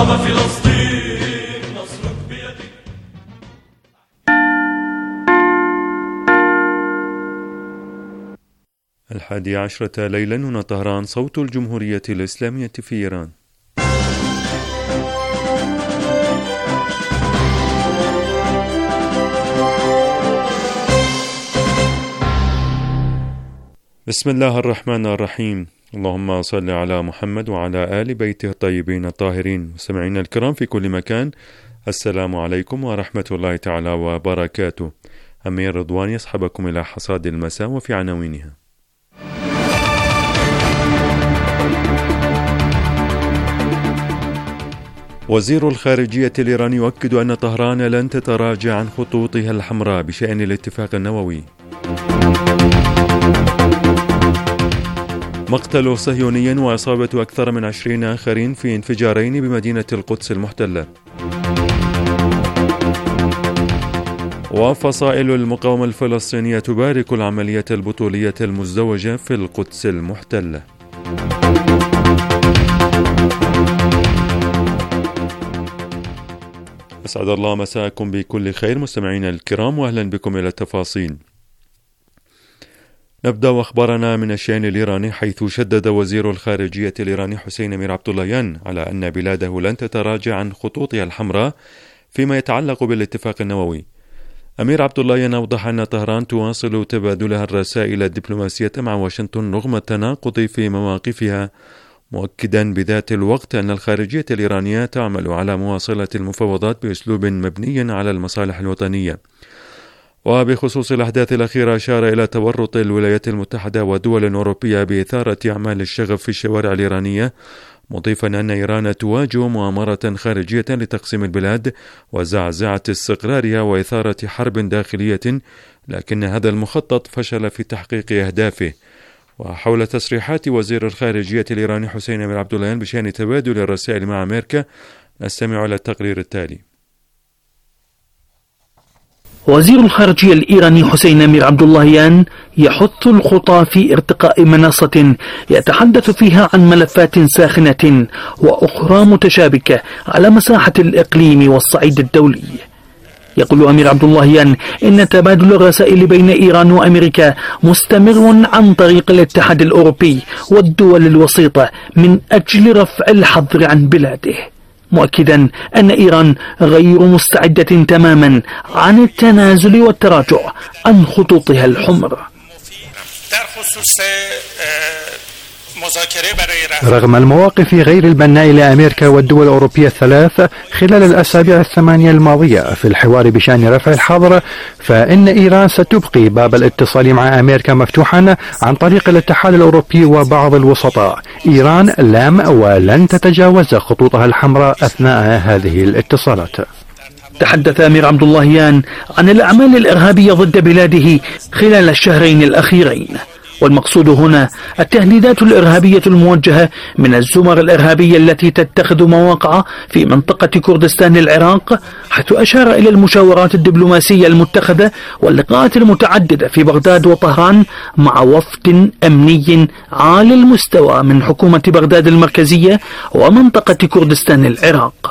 شعب فلسطين نصرك بيدك. الحادية عشرة ليلا، هنا طهران، صوت الجمهورية الإسلامية في إيران. بسم الله الرحمن الرحيم. اللهم صل على محمد وعلى آل بيته الطيبين الطاهرين. مستمعينا الكرام في كل مكان، السلام عليكم ورحمة الله تعالى وبركاته. أمير رضوان يصحبكم إلى حصاد المساء وفي عناوينها. وزير الخارجية الإيراني يؤكد أن طهران لن تتراجع عن خطوطها الحمراء بشأن الاتفاق النووي. مقتل صهيوني وإصابة أكثر من 20 آخرين في انفجارين بمدينة القدس المحتلة. وفصائل المقاومة الفلسطينية تبارك العملية البطولية المزدوجة في القدس المحتلة. أسعد الله مساءكم بكل خير مستمعينا الكرام، وأهلا بكم إلى التفاصيل. نبدأ أخبارنا من الشأن الإيراني، حيث شدد وزير الخارجية الإيراني حسين أمير عبداللهيان على أن بلاده لن تتراجع عن خطوطها الحمراء فيما يتعلق بالاتفاق النووي. أمير عبداللهيان أوضح أن طهران تواصل تبادلها الرسائل الدبلوماسية مع واشنطن رغم التناقض في مواقفها، مؤكدا بذات الوقت أن الخارجية الإيرانية تعمل على مواصلة المفاوضات بأسلوب مبني على المصالح الوطنية. وبخصوص الأحداث الأخيرة أشار إلى تورط الولايات المتحدة ودول أوروبية بإثارة أعمال الشغب في الشوارع الإيرانية، مضيفا أن إيران تواجه مؤامرة خارجية لتقسيم البلاد وزعزعة استقرارها وإثارة حرب داخلية، لكن هذا المخطط فشل في تحقيق أهدافه. وحول تصريحات وزير الخارجية الإيراني حسين أمير عبداللهيان بشأن تبادل الرسائل مع أمريكا، نستمع إلى التقرير التالي. وزير الخارجية الإيراني حسين أمير عبداللهيان يحث الخطى في ارتقاء منصة يتحدث فيها عن ملفات ساخنة وأخرى متشابكة على مساحة الإقليم والصعيد الدولي. يقول أمير عبداللهيان إن تبادل الرسائل بين إيران وأمريكا مستمر عن طريق الاتحاد الأوروبي والدول الوسيطة من أجل رفع الحظر عن بلاده، مؤكدا أن إيران غير مستعدة تماما عن التنازل والتراجع عن خطوطها الحمر. رغم المواقف غير البناء لأمريكا والدول الأوروبية الثلاث خلال الأسابيع 8 الماضية في الحوار بشأن رفع الحظر، فإن إيران ستبقي باب الاتصال مع أمريكا مفتوحا عن طريق الاتحاد الأوروبي وبعض الوسطاء. إيران لم ولن تتجاوز خطوطها الحمراء أثناء هذه الاتصالات. تحدث أمير عبداللهيان عن الأعمال الإرهابية ضد بلاده خلال الشهرين الأخيرين، والمقصود هنا التهديدات الإرهابية الموجهة من الزمر الإرهابية التي تتخذ مواقع في منطقة كردستان العراق، حيث أشار إلى المشاورات الدبلوماسية المتخذة واللقاءات المتعددة في بغداد وطهران مع وفد أمني عالي المستوى من حكومة بغداد المركزية ومنطقة كردستان العراق.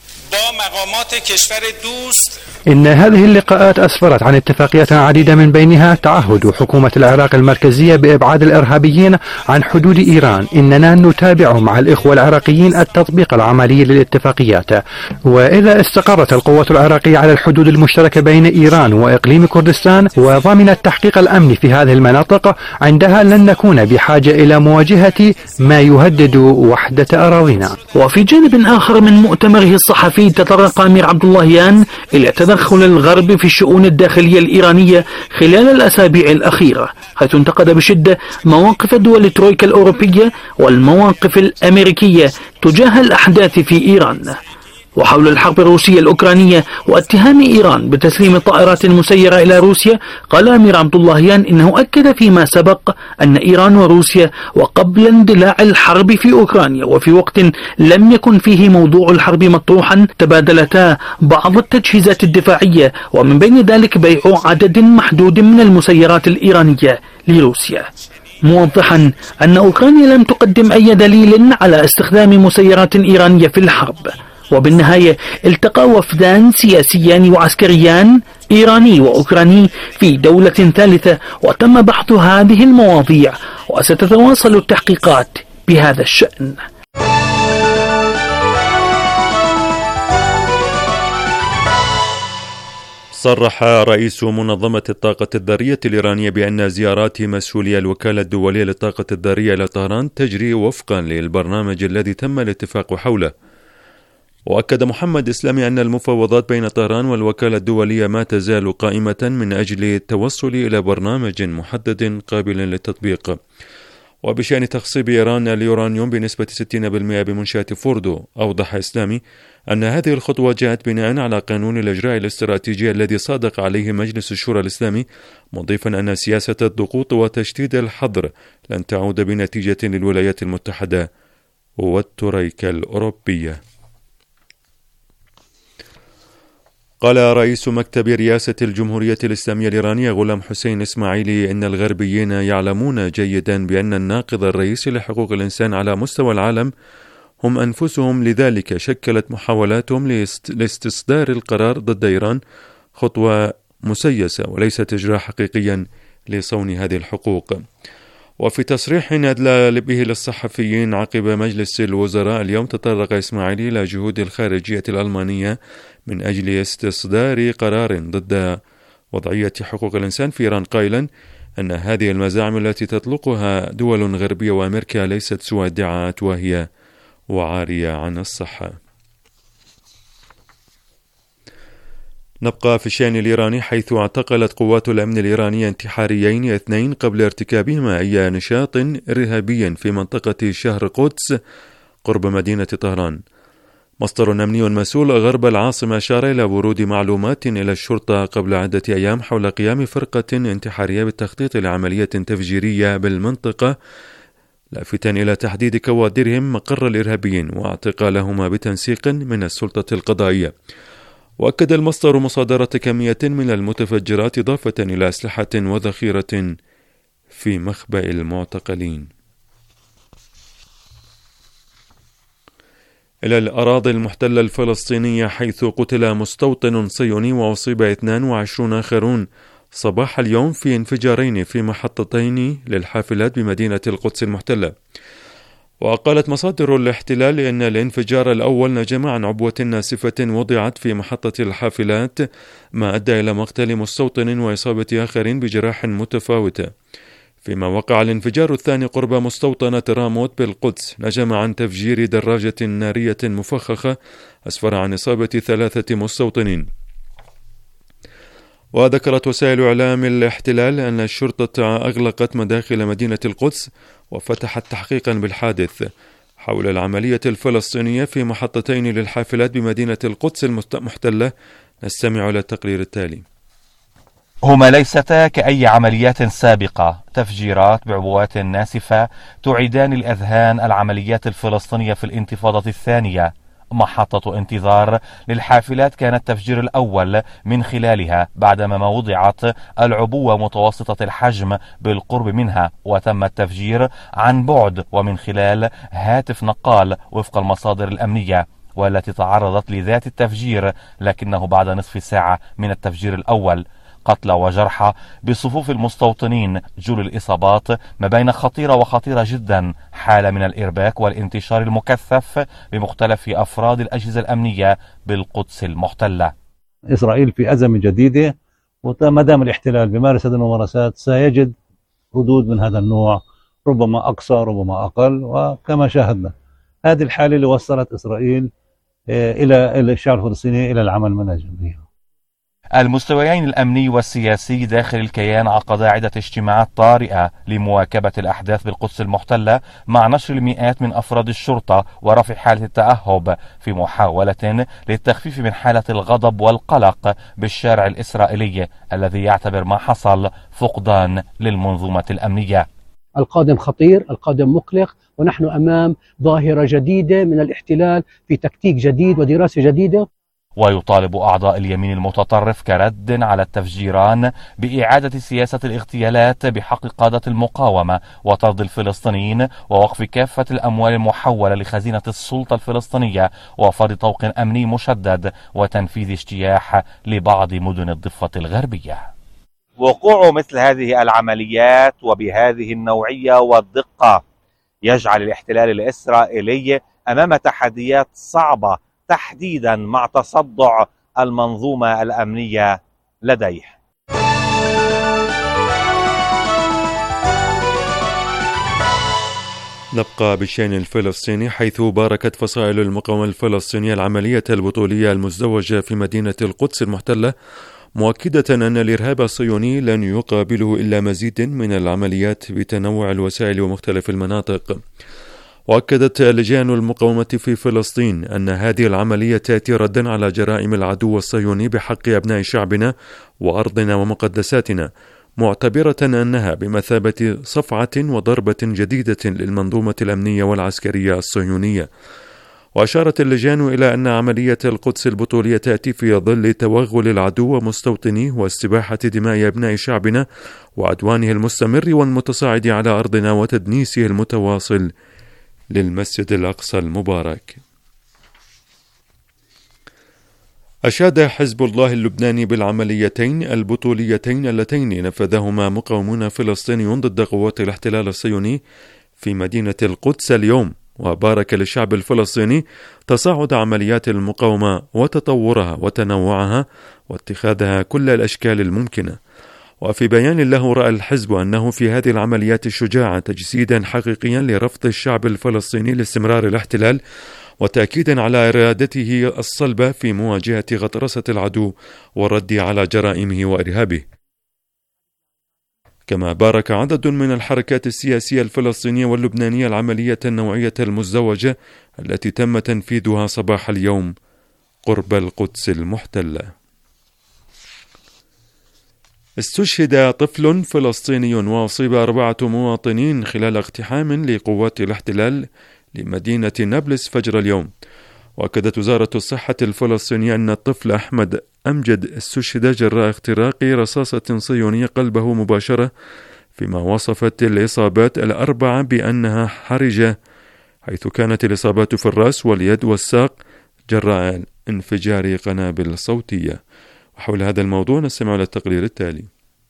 إن هذه اللقاءات أسفرت عن اتفاقيات عديدة، من بينها تعهد حكومة العراق المركزية بإبعاد الإرهابيين عن حدود إيران. إننا نتابع مع الإخوة العراقيين التطبيق العملي للاتفاقيات، وإذا استقرت القوة العراقية على الحدود المشتركة بين إيران وإقليم كردستان وضمنت تحقيق الأمن في هذه المناطق، عندها لن نكون بحاجة إلى مواجهة ما يهدد وحدة أراضينا. وفي جانب آخر من مؤتمره الصحفي، تطرق أمير عبداللهيان إلى تدخل الغرب في الشؤون الداخلية الإيرانية خلال الأسابيع الأخيرة، حيث انتقد بشدة مواقف دول الترويكا الأوروبية والمواقف الأمريكية تجاه الأحداث في إيران. وحول الحرب الروسية الأوكرانية واتهام إيران بتسليم طائرات مسيرة إلى روسيا، قال أمير عبداللهيان إنه أكد فيما سبق أن إيران وروسيا وقبل اندلاع الحرب في أوكرانيا وفي وقت لم يكن فيه موضوع الحرب مطروحا تبادلتا بعض التجهيزات الدفاعية، ومن بين ذلك بيع عدد محدود من المسيرات الإيرانية لروسيا، موضحا أن أوكرانيا لم تقدم أي دليل على استخدام مسيرات إيرانية في الحرب. وبالنهاية التقى وفدان سياسيان وعسكريان إيراني وأوكراني في دولة ثالثة، وتم بحث هذه المواضيع وستتواصل التحقيقات بهذا الشأن. صرح رئيس منظمة الطاقة الذرية الإيرانية بأن زيارات مسؤولي الوكالة الدولية للطاقة الذرية إلى طهران تجري وفقا للبرنامج الذي تم الاتفاق حوله. وأكد محمد إسلامي أن المفاوضات بين طهران والوكالة الدولية ما تزال قائمة من أجل التوصل إلى برنامج محدد قابل للتطبيق. وبشأن تخصيب إيران اليورانيوم بنسبة 60% بمنشأة فوردو، أوضح إسلامي أن هذه الخطوة جاءت بناء على قانون الإجراء الاستراتيجي الذي صادق عليه مجلس الشورى الإسلامي، مضيفا أن سياسة الضغوط وتشديد الحظر لن تعود بنتيجة للولايات المتحدة والتريكة الأوروبية. قال رئيس مكتب رئاسة الجمهورية الإسلامية الإيرانية غلام حسين إسماعيلي إن الغربيين يعلمون جيدا بأن الناقض الرئيسي لحقوق الإنسان على مستوى العالم هم أنفسهم، لذلك شكلت محاولاتهم لاستصدار القرار ضد إيران خطوة مسيسة وليست إجراء حقيقيا لصون هذه الحقوق. وفي تصريح أدلى به للصحفيين عقب مجلس الوزراء اليوم، تطرق إسماعيلي إلى جهود الخارجية الألمانية من أجل استصدار قرار ضد وضعية حقوق الإنسان في إيران، قائلا أن هذه المزاعم التي تطلقها دول غربية وأمريكا ليست سوى ادعاءات واهية وعارية عن الصحة. نبقى في الشأن الإيراني، حيث اعتقلت قوات الأمن الإيرانية انتحاريين 2 قبل ارتكابهما أي نشاط إرهابي في منطقة شهر قدس قرب مدينة طهران. مصدر أمني مسؤول غرب العاصمة أشار إلى ورود معلومات إلى الشرطة قبل عدة أيام حول قيام فرقة انتحارية بالتخطيط لعملية تفجيرية بالمنطقة، لافتا إلى تحديد كوادرهم مقر الإرهابيين واعتقالهما بتنسيق من السلطة القضائية. وأكد المصدر مصادرة كمية من المتفجرات إضافة إلى أسلحة وذخيرة في مخبأ المعتقلين. إلى الأراضي المحتلة الفلسطينية، حيث قتل مستوطن صهيوني وأصيب 22 آخرون صباح اليوم في انفجارين في محطتين للحافلات بمدينة القدس المحتلة. وقالت مصادر الاحتلال إن الانفجار الأول نجم عن عبوة ناسفة وضعت في محطة الحافلات، ما أدى إلى مقتل مستوطن وإصابة آخرين بجراح متفاوتة، فيما وقع الانفجار الثاني قرب مستوطنة راموت بالقدس نجم عن تفجير دراجة نارية مفخخة أسفر عن إصابة 3 مستوطنين. وذكرت وسائل إعلام الاحتلال أن الشرطة أغلقت مداخل مدينة القدس وفتحت تحقيقا بالحادث حول العملية الفلسطينية في محطتين للحافلات بمدينة القدس المحتلة. نستمع إلى التقرير التالي. هما ليستا كأي عمليات سابقة، تفجيرات بعبوات ناسفة تعيدان الأذهان العمليات الفلسطينية في الانتفاضة الثانية. محطة انتظار للحافلات كان التفجير الأول من خلالها بعدما وضعت العبوة متوسطة الحجم بالقرب منها، وتم التفجير عن بعد ومن خلال هاتف نقال وفق المصادر الأمنية، والتي تعرضت لذات التفجير لكنه بعد نصف ساعة من التفجير الأول. قتلى وجرحى بصفوف المستوطنين، جل الإصابات ما بين خطيرة وخطيرة جدا، حالة من الإرباك والانتشار المكثف بمختلف أفراد الأجهزة الأمنية بالقدس المحتلة. إسرائيل في أزمة جديدة، وما دام الاحتلال بيمارس هذه الممارسات سيجد ردود من هذا النوع، ربما أقصى ربما أقل. وكما شاهدنا هذه الحالة اللي وصلت إسرائيل إلى الشعب الفلسطيني إلى العمل من أجلها. المستويين الأمني والسياسي داخل الكيان عقد عدة اجتماعات طارئة لمواكبة الأحداث بالقدس المحتلة مع نشر المئات من أفراد الشرطة ورفع حالة التأهب في محاولة للتخفيف من حالة الغضب والقلق بالشارع الإسرائيلي الذي يعتبر ما حصل فقدان للمنظومة الأمنية. القادم خطير، القادم مقلق، ونحن أمام ظاهرة جديدة من الاحتلال في تكتيك جديد ودراسة جديدة. ويطالب أعضاء اليمين المتطرف كرد على التفجيران بإعادة سياسة الاغتيالات بحق قادة المقاومة وطرد الفلسطينيين ووقف كافة الأموال المحولة لخزينة السلطة الفلسطينية وفرض طوق أمني مشدد وتنفيذ اجتياح لبعض مدن الضفة الغربية. وقوع مثل هذه العمليات وبهذه النوعية والدقة يجعل الاحتلال الإسرائيلي أمام تحديات صعبة تحديدا مع تصدع المنظومة الأمنية لديه. نبقى بالشأن الفلسطيني، حيث باركت فصائل المقاومة الفلسطينية العملية البطولية المزدوجة في مدينة القدس المحتلة، مؤكدة أن الإرهاب الصهيوني لن يقابله إلا مزيد من العمليات بتنوع الوسائل ومختلف المناطق. وأكدت لجان المقاومة في فلسطين أن هذه العملية تأتي ردا على جرائم العدو الصهيوني بحق أبناء شعبنا وأرضنا ومقدساتنا، معتبرة أنها بمثابة صفعة وضربة جديدة للمنظومة الأمنية والعسكرية الصهيونية. وأشارت اللجان إلى أن عملية القدس البطولية تأتي في ظل توغل العدو ومستوطنيه واستباحة دماء أبناء شعبنا وعدوانه المستمر والمتصاعد على أرضنا وتدنيسه المتواصل للمسجد الأقصى المبارك. أشاد حزب الله اللبناني بالعمليتين البطوليتين اللتين نفذهما مقاومون فلسطينيون ضد قوات الاحتلال الصهيوني في مدينة القدس اليوم، وبارك للشعب الفلسطيني تصاعد عمليات المقاومة وتطورها وتنوعها واتخاذها كل الأشكال الممكنة. وفي بيان له رأى الحزب أنه في هذه العمليات الشجاعة تجسيدا حقيقيا لرفض الشعب الفلسطيني لاستمرار الاحتلال وتأكيدا على إرادته الصلبة في مواجهة غطرسة العدو والرد على جرائمه وإرهابه. كما بارك عدد من الحركات السياسية الفلسطينية واللبنانية العملية النوعية المزدوجة التي تم تنفيذها صباح اليوم قرب القدس المحتلة. استشهد طفل فلسطيني وأصيب 4 مواطنين خلال اقتحام لقوات الاحتلال لمدينة نابلس فجر اليوم. وأكدت وزارة الصحة الفلسطينية أن الطفل أحمد أمجد استشهد جراء اختراق رصاصة صهيونية قلبه مباشرة، فيما وصفت الإصابات 4 بأنها حرجة، حيث كانت الإصابات في الرأس واليد والساق جراء انفجار قنابل صوتية. وحول هذا الموضوع نستمع إلى التقرير التالي.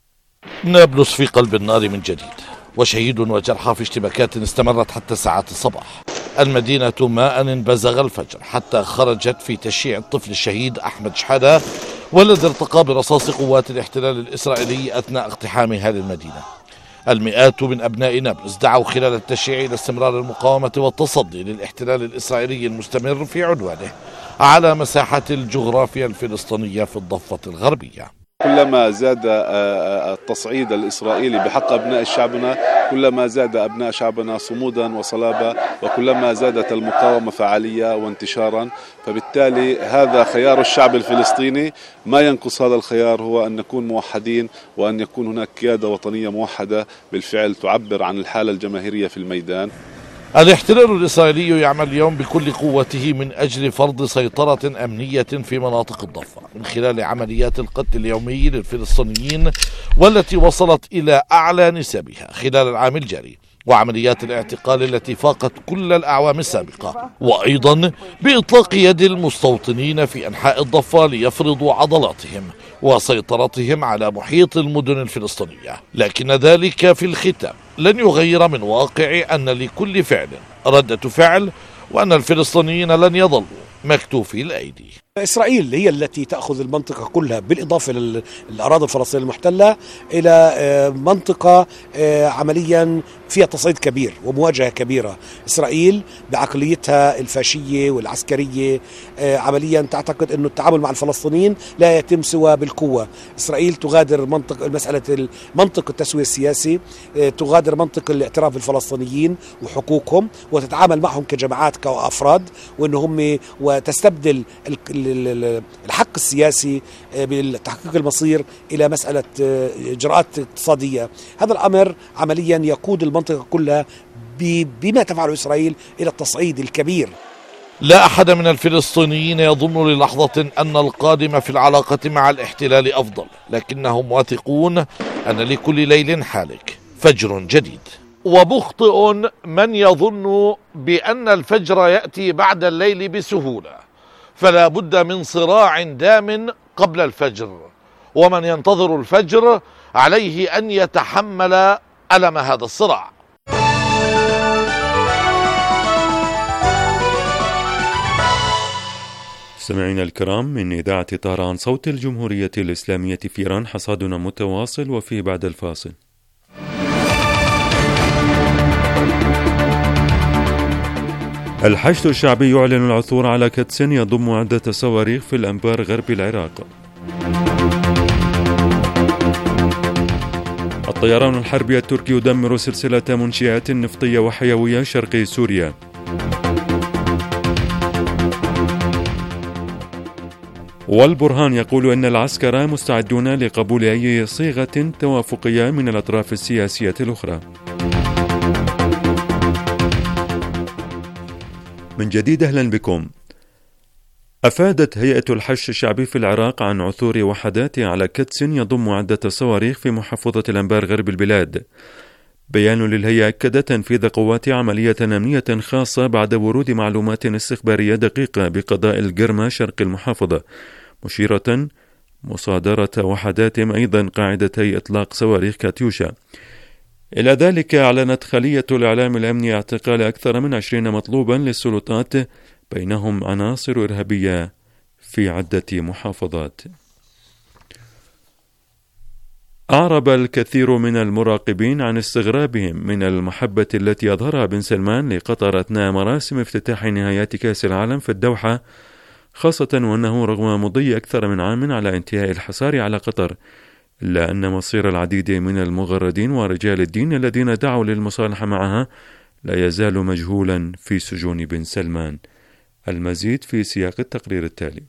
نابلس في قلب النار من جديد، وشهيد وجرحى في اشتباكات استمرت حتى ساعات الصباح. المدينة ما أن انبزغ الفجر حتى خرجت في تشييع الطفل الشهيد أحمد شحادة والذي ارتقى برصاص قوات الاحتلال الإسرائيلي أثناء اقتحامها للمدينة. المئات من أبناء نابلس دعوا خلال التشييع إلى استمرار المقاومة والتصدي للاحتلال الإسرائيلي المستمر في عدوانه على مساحة الجغرافيا الفلسطينية في الضفة الغربية. كلما زاد التصعيد الإسرائيلي بحق أبناء شعبنا كلما زاد أبناء شعبنا صمودا وصلابة، وكلما زادت المقاومة فعالية وانتشارا. فبالتالي هذا خيار الشعب الفلسطيني، ما ينقص هذا الخيار هو أن نكون موحدين وأن يكون هناك قيادة وطنية موحدة بالفعل تعبر عن الحالة الجماهيرية في الميدان. الاحتلال الإسرائيلي يعمل اليوم بكل قوته من أجل فرض سيطرة أمنية في مناطق الضفة من خلال عمليات القتل اليومي للفلسطينيين والتي وصلت إلى أعلى نسبها خلال العام الجاري، وعمليات الاعتقال التي فاقت كل الأعوام السابقة، وأيضا بإطلاق يد المستوطنين في أنحاء الضفة ليفرضوا عضلاتهم وسيطرتهم على محيط المدن الفلسطينية. لكن ذلك في الختام لن يغير من واقع أن لكل فعل ردة فعل، وأن الفلسطينيين لن يظلوا مكتوفي الأيدي. إسرائيل هي التي تأخذ المنطقة كلها بالإضافة للأراضي الفلسطينية المحتلة إلى منطقة عمليا فيها تصعيد كبير ومواجهة كبيرة. إسرائيل بعقليتها الفاشية والعسكرية عمليا تعتقد أن التعامل مع الفلسطينيين لا يتم سوى بالقوة. إسرائيل تغادر مسألة منطق التسوية السياسي، تغادر منطق الاعتراف بالفلسطينيين وحقوقهم وتتعامل معهم كجماعات كأفراد، وأنهم وتستبدل الحق السياسي بتحقيق المصير إلى مسألة إجراءات اقتصادية. هذا الأمر عمليا يقود المنطقة كلها بما تفعله إسرائيل إلى التصعيد الكبير. لا أحد من الفلسطينيين يظن للحظة أن القادم في العلاقة مع الاحتلال أفضل، لكنهم واثقون أن لكل ليل حالك فجر جديد. ومخطئ من يظن بأن الفجر يأتي بعد الليل بسهولة، فلا بد من صراع دام قبل الفجر، ومن ينتظر الفجر عليه أن يتحمل ألم هذا الصراع. سمعنا الكرام، من إذاعة طهران صوت الجمهورية الإسلامية في إيران، حصادنا متواصل وفي بعد الفاصل. الحشد الشعبي يعلن العثور على كدس يضم عدة صواريخ في الأنبار غرب العراق. الطيران الحربي التركي يدمر سلسلة منشآت نفطية وحيوية شرقي سوريا. والبرهان يقول إن العسكر مستعدون لقبول أي صيغة توافقية من الأطراف السياسية الأخرى. من جديد أهلا بكم. أفادت هيئة الحشد الشعبي في العراق عن عثور وحدات على كدس يضم عدة صواريخ في محافظة الأنبار غرب البلاد. بيان للهيئة أكد تنفيذ قوات عملية أمنية خاصة بعد ورود معلومات استخبارية دقيقة بقضاء القرمة شرق المحافظة، مشيرة مصادرة وحداتهم أيضا قاعدتي إطلاق صواريخ كاتيوشا. إلى ذلك أعلنت خلية الإعلام الأمني اعتقال أكثر من 20 مطلوبا للسلطات، بينهم عناصر إرهابية في عدة محافظات. أعرب الكثير من المراقبين عن استغرابهم من المحبة التي أظهرها بن سلمان لقطر أثناء مراسم افتتاح نهائيات كأس العالم في الدوحة، خاصة وأنه رغم مضي أكثر من عام على انتهاء الحصار على قطر، إلا أن مصير العديد من المغردين ورجال الدين الذين دعوا للمصالحة معها لا يزال مجهولا في سجون بن سلمان. المزيد في سياق التقرير التالي.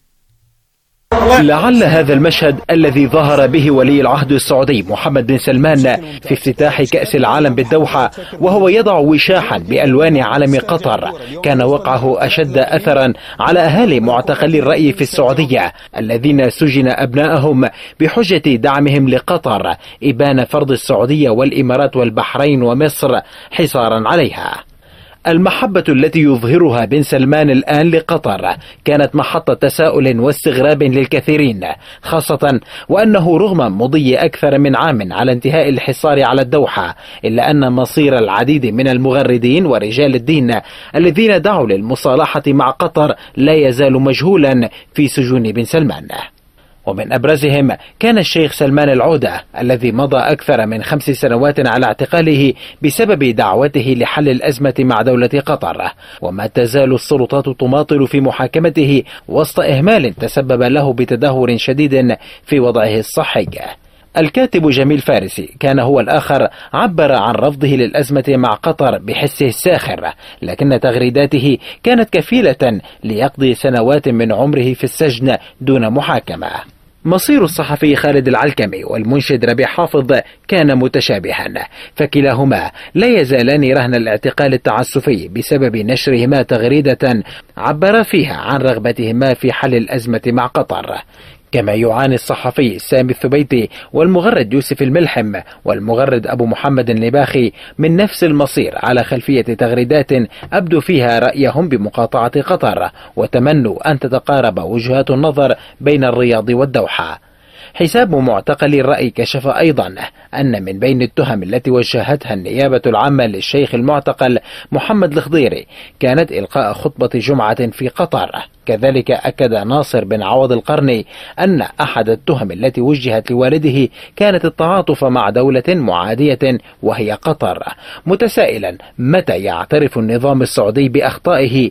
لعل هذا المشهد الذي ظهر به ولي العهد السعودي محمد بن سلمان في افتتاح كأس العالم بالدوحة وهو يضع وشاحا بألوان علم قطر كان وقعه أشد أثرا على أهالي معتقلي الرأي في السعودية الذين سجن أبنائهم بحجة دعمهم لقطر إبان فرض السعودية والإمارات والبحرين ومصر حصارا عليها. المحبة التي يظهرها بن سلمان الآن لقطر كانت محط تساؤل واستغراب للكثيرين، خاصة وأنه رغم مضي أكثر من عام على انتهاء الحصار على الدوحة، إلا أن مصير العديد من المغردين ورجال الدين الذين دعوا للمصالحة مع قطر لا يزال مجهولا في سجون بن سلمان. ومن أبرزهم كان الشيخ سلمان العودة الذي مضى أكثر من 5 سنوات على اعتقاله بسبب دعوته لحل الأزمة مع دولة قطر، وما تزال السلطات تماطل في محاكمته وسط إهمال تسبب له بتدهور شديد في وضعه الصحي. الكاتب جميل فارسي كان هو الآخر عبر عن رفضه للأزمة مع قطر بحسه الساخر، لكن تغريداته كانت كفيلة ليقضي سنوات من عمره في السجن دون محاكمة. مصير الصحفي خالد العلكمي والمنشد ربيع حافظ كان متشابها، فكلاهما لا يزالان رهن الاعتقال التعسفي بسبب نشرهما تغريدة عبر فيها عن رغبتهما في حل الأزمة مع قطر. كما يعاني الصحفي سامي الثبيتي والمغرد يوسف الملحم والمغرد أبو محمد النباخي من نفس المصير على خلفية تغريدات أبدوا فيها رأيهم بمقاطعة قطر وتمنوا أن تتقارب وجهات النظر بين الرياض والدوحة. حساب معتقلي الرأي كشف أيضا أن من بين التهم التي وجهتها النيابة العامة للشيخ المعتقل محمد الخضيري كانت إلقاء خطبة جمعة في قطر. كذلك أكد ناصر بن عوض القرني أن أحد التهم التي وجهت لوالده كانت التعاطف مع دولة معادية وهي قطر، متسائلا متى يعترف النظام السعودي بأخطائه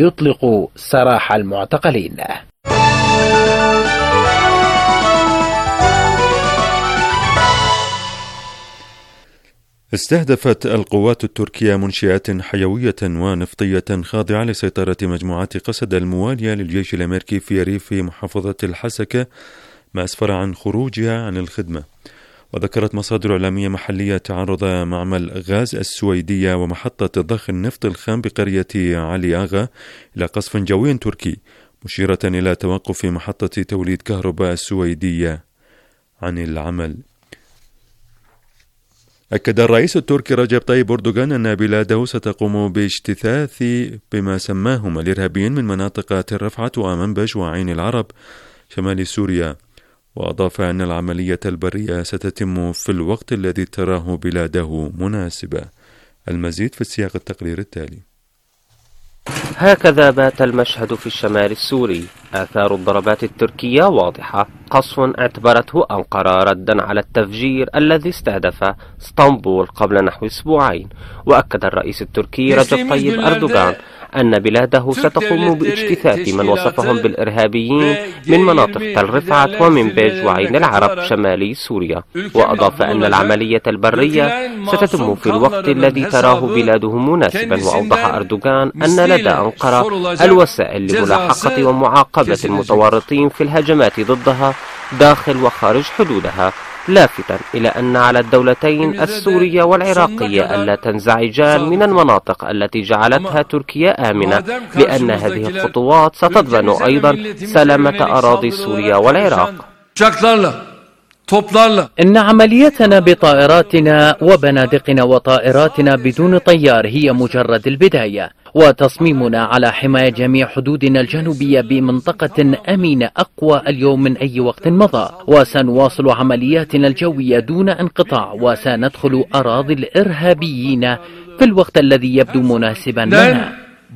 ويطلق سراح المعتقلين. استهدفت القوات التركية منشآت حيوية ونفطية خاضعة لسيطرة مجموعات قسد الموالية للجيش الأمريكي في ريف محافظة الحسكة، ما أسفر عن خروجها عن الخدمة. وذكرت مصادر إعلامية محلية تعرض معمل غاز السويدية ومحطة ضخ النفط الخام بقرية علي آغا إلى قصف جوي تركي، مشيرة إلى توقف محطة توليد كهرباء السويدية عن العمل. أكد الرئيس التركي رجب طيب أردوغان أن بلاده ستقوم باجتثاث بما سماهم الإرهابيين من مناطق تل رفعت ومنبج وعين العرب شمال سوريا، وأضاف أن العملية البرية ستتم في الوقت الذي تراه بلاده مناسبة. المزيد في السياق التقرير التالي. هكذا بات المشهد في الشمال السوري. آثار الضربات التركية واضحة، قصف اعتبرته أنقرة ردا على التفجير الذي استهدف اسطنبول قبل نحو أسبوعين. وأكد الرئيس التركي رجب طيب أردوغان أن بلاده ستقوم باجتثاث من وصفهم بالإرهابيين من مناطق تل رفعت ومنبج وعين العرب شمالي سوريا، وأضاف أن العملية البرية ستتم في الوقت الذي تراه بلاده مناسبا. وأوضح أردوغان أن لدى أنقرة الوسائل لملاحقة ومعاقبة المتورطين في الهجمات ضدها داخل وخارج حدودها، لافتا إلى أن على الدولتين السورية والعراقية ألا تنزعجان من المناطق التي جعلتها تركيا آمنة، لأن هذه الخطوات ستضمن أيضا سلامة أراضي سوريا والعراق. إن عمليتنا بطائراتنا وبنادقنا وطائراتنا بدون طيار هي مجرد البداية، وتصميمنا على حماية جميع حدودنا الجنوبية بمنطقة أمينة أقوى اليوم من أي وقت مضى. وسنواصل عملياتنا الجوية دون انقطاع، وسندخل أراضي الإرهابيين في الوقت الذي يبدو مناسبا لنا.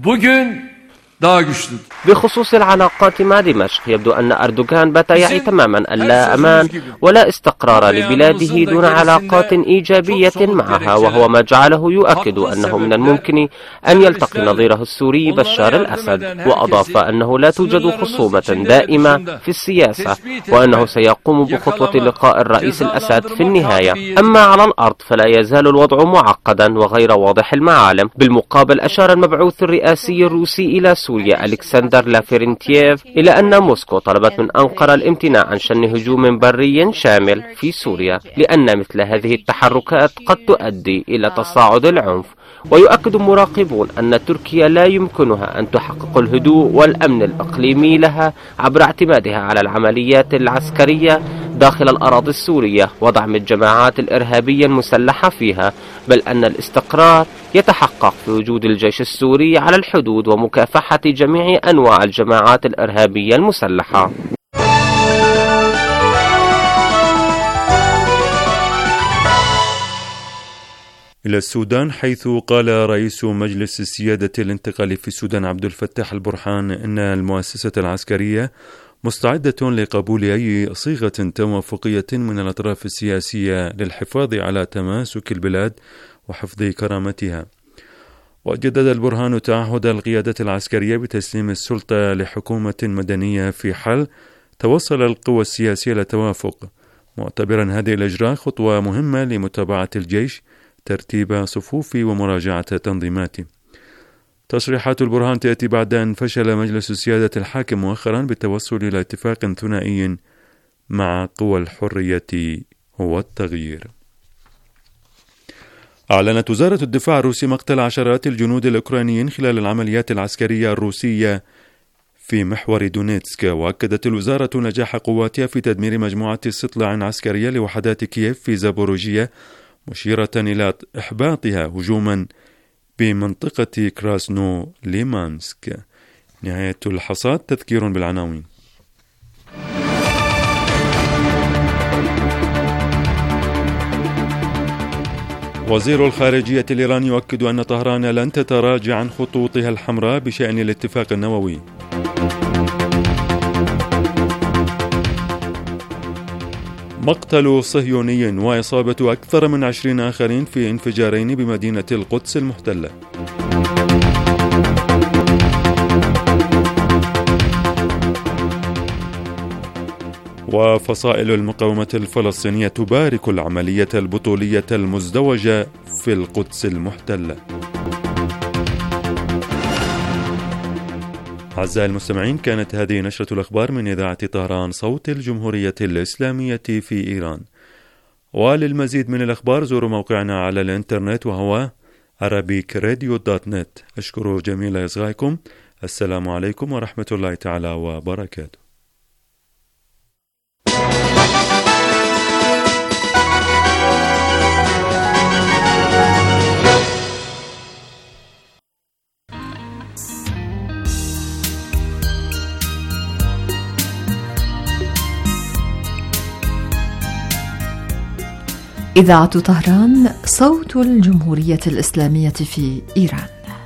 بخصوص العلاقات مع دمشق، يبدو أن أردوغان بات يعي تماما أن لا أمان ولا استقرار لبلاده دون علاقات إيجابية معها، وهو ما جعله يؤكد أنه من الممكن أن يلتقي نظيره السوري بشار الأسد. وأضاف أنه لا توجد خصومة دائمة في السياسة، وأنه سيقوم بخطوة لقاء الرئيس الأسد في النهاية. أما على الأرض فلا يزال الوضع معقدا وغير واضح المعالم. بالمقابل أشار المبعوث الرئاسي الروسي إلى سوريا ألكسندر لافرنتييف إلى أن موسكو طلبت من أنقرة الامتناع عن شن هجوم بري شامل في سوريا، لأن مثل هذه التحركات قد تؤدي إلى تصاعد العنف. ويؤكد مراقبون أن تركيا لا يمكنها أن تحقق الهدوء والأمن الإقليمي لها عبر اعتمادها على العمليات العسكرية داخل الأراضي السورية ودعم الجماعات الإرهابية المسلحة فيها، بل أن الاستقرار يتحقق في وجود الجيش السوري على الحدود ومكافحة جميع أنواع الجماعات الإرهابية المسلحة. إلى السودان، حيث قال رئيس مجلس السيادة الانتقالي في السودان عبد الفتاح البرهان إن المؤسسة العسكرية مستعدة لقبول أي صيغة توافقية من الأطراف السياسية للحفاظ على تماسك البلاد وحفظ كرامتها. وجدد البرهان تعهد القيادة العسكرية بتسليم السلطة لحكومة مدنية في حال توصل القوى السياسية لتوافق، معتبرا هذه الإجراء خطوة مهمة لمتابعة الجيش ترتيب صفوف ومراجعة تنظيماته. تصريحات البرهان تأتي بعد أن فشل مجلس سيادة الحاكم مؤخرا بالتوصل إلى اتفاق ثنائي مع قوى الحرية والتغيير. أعلنت وزارة الدفاع الروسي مقتل عشرات الجنود الأوكرانيين خلال العمليات العسكرية الروسية في محور دونيتسك. وأكدت الوزارة نجاح قواتها في تدمير مجموعة استطلاع عسكرية لوحدات كييف في زابوروجيا، مشيرة إلى إحباطها هجوما بمنطقة كراسنو ليمانسك. نهاية الحصاد. تذكير بالعناوين. وزير الخارجية الإيراني يؤكد أن طهران لن تتراجع عن خطوطها الحمراء بشأن الاتفاق النووي. مقتل صهيوني وإصابة أكثر من 20 آخرين في انفجارين بمدينة القدس المحتلة. وفصائل المقاومة الفلسطينية تبارك العملية البطولية المزدوجة في القدس المحتلة. أعزائي المستمعين، كانت هذه نشرة الأخبار من إذاعة طهران صوت الجمهورية الإسلامية في إيران. وللمزيد من الأخبار زوروا موقعنا على الإنترنت وهو arabicradio.net. أشكر جميل إصغائكم. السلام عليكم ورحمة الله تعالى وبركاته. إذاعة طهران، صوت الجمهورية الإسلامية في إيران.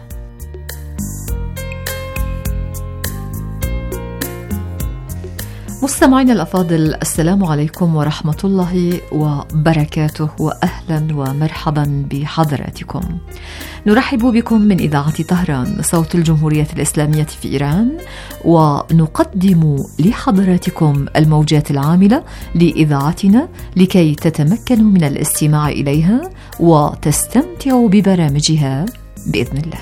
مستمعينا الأفاضل، السلام عليكم ورحمة الله وبركاته، وأهلا ومرحبا بحضراتكم. نرحب بكم من إذاعة طهران، صوت الجمهورية الإسلامية في إيران، ونقدم لحضراتكم الموجات العاملة لإذاعتنا لكي تتمكنوا من الاستماع إليها وتستمتعوا ببرامجها بإذن الله.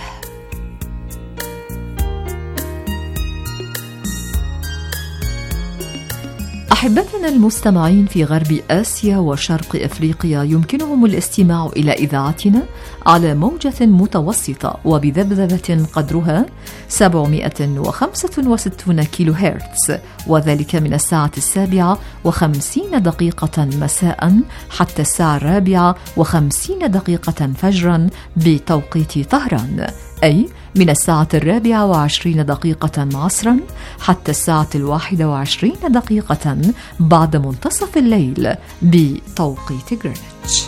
أحبتنا المستمعين في غرب آسيا وشرق أفريقيا، يمكنهم الاستماع إلى إذاعتنا على موجة متوسطة وبذبذبة قدرها 765 كيلو هرتز، وذلك من الساعة 7:50 مساء حتى الساعة 4:50 فجرا بتوقيت طهران، أي من الساعة 24 عصرا حتى الساعة 21 بعد منتصف الليل بتوقيت غرينتش.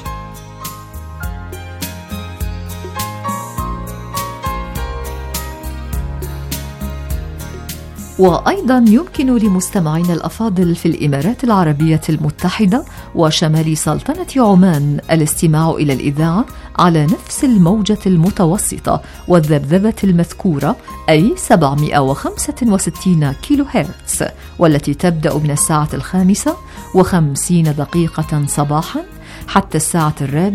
وأيضا يمكن لمستمعينا الأفاضل في الإمارات العربية المتحدة وشمال سلطنة عمان الاستماع إلى الإذاعة على نفس الموجة المتوسطة والذبذبة المذكورة، أي 765 كيلو هرتز، والتي تبدأ من الساعة 5:50 صباحا حتى الساعة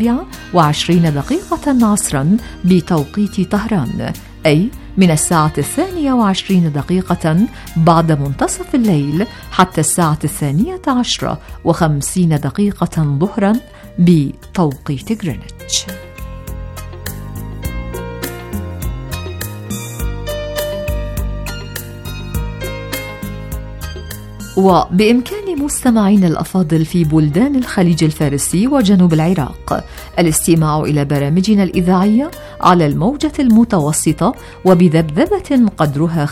4:20 عصرا بتوقيت طهران، أي من الساعة 22 بعد منتصف الليل حتى الساعة 12:50 ظهرا بتوقيت غرينتش. وبإمكان مستمعين الأفاضل في بلدان الخليج الفارسي وجنوب العراق الاستماع إلى برامجنا الإذاعية على الموجة المتوسطة وبذبذبة قدرها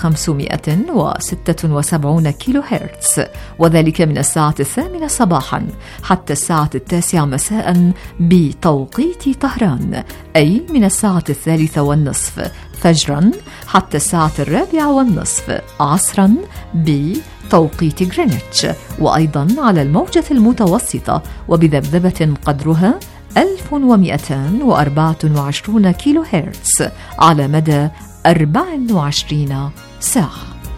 576 كيلو هرتز، وذلك من الساعة 8 صباحا حتى الساعة 9 مساء بتوقيت طهران، أي من الساعة 3:30 فجرا حتى الساعة 4:30 عصرا بتوقيت غرينتش، وأيضا على الموجة المتوسطة وبذبذبة قدرها 1224 كيلو هرتز على مدى 24 ساعة.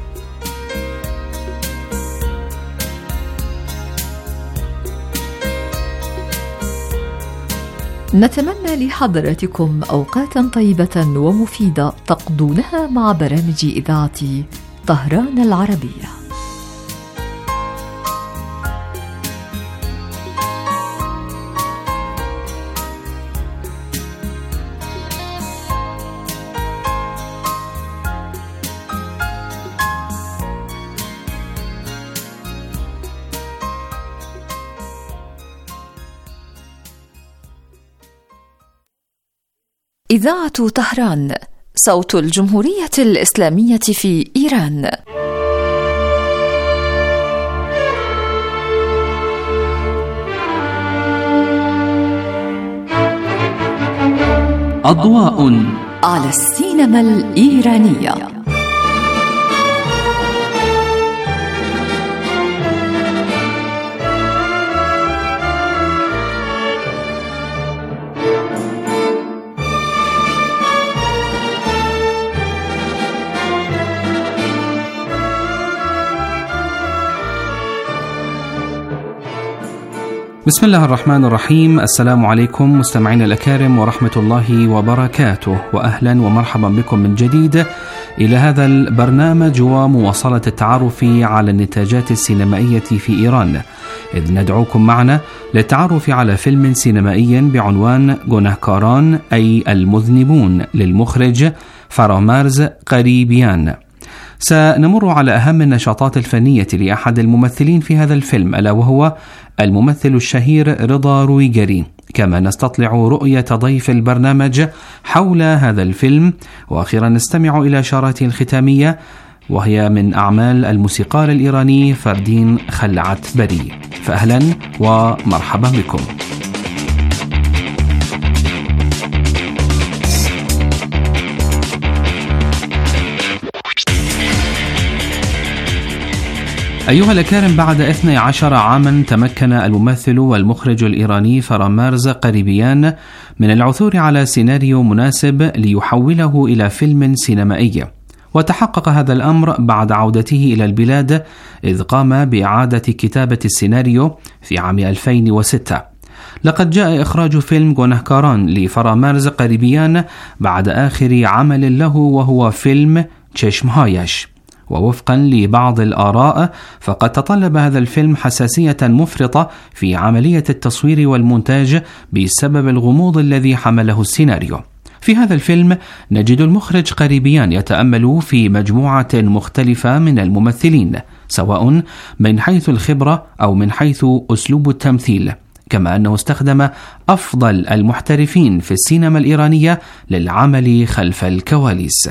نتمنى لحضراتكم أوقاتا طيبة ومفيدة تقضونها مع برامج إذاعة طهران العربية. إذاعة طهران، صوت الجمهورية الإسلامية في إيران. أضواء على السينما الإيرانية. بسم الله الرحمن الرحيم. السلام عليكم مستمعين الأكارم ورحمة الله وبركاته، وأهلا ومرحبا بكم من جديد إلى هذا البرنامج ومواصلة التعرف على النتاجات السينمائية في إيران، إذ ندعوكم معنا للتعرف على فيلم سينمائي بعنوان جونهكاران أي المذنبون للمخرج فرامارز قريبيان. سنمر على أهم النشاطات الفنية لأحد الممثلين في هذا الفيلم، ألا وهو الممثل الشهير رضا رويجري، كما نستطلع رؤية ضيف البرنامج حول هذا الفيلم، وأخيرا نستمع إلى إشاراته الختامية وهي من أعمال الموسيقار الإيراني فردين خلعتبري. فأهلا ومرحبا بكم. أيها الأكارم، بعد 12 عاما تمكن الممثل والمخرج الإيراني فرامارز قريبيان من العثور على سيناريو مناسب ليحوله إلى فيلم سينمائي، وتحقق هذا الأمر بعد عودته إلى البلاد، إذ قام بإعادة كتابة السيناريو في عام 2006. لقد جاء إخراج فيلم جونهكاران لفرامارز قريبيان بعد آخر عمل له، وهو فيلم تشيشمهايش. ووفقا لبعض الآراء فقد تطلب هذا الفيلم حساسية مفرطة في عملية التصوير والمونتاج بسبب الغموض الذي حمله السيناريو. في هذا الفيلم نجد المخرج قريبيان يتأمل في مجموعة مختلفة من الممثلين، سواء من حيث الخبرة أو من حيث أسلوب التمثيل، كما أنه استخدم أفضل المحترفين في السينما الإيرانية للعمل خلف الكواليس.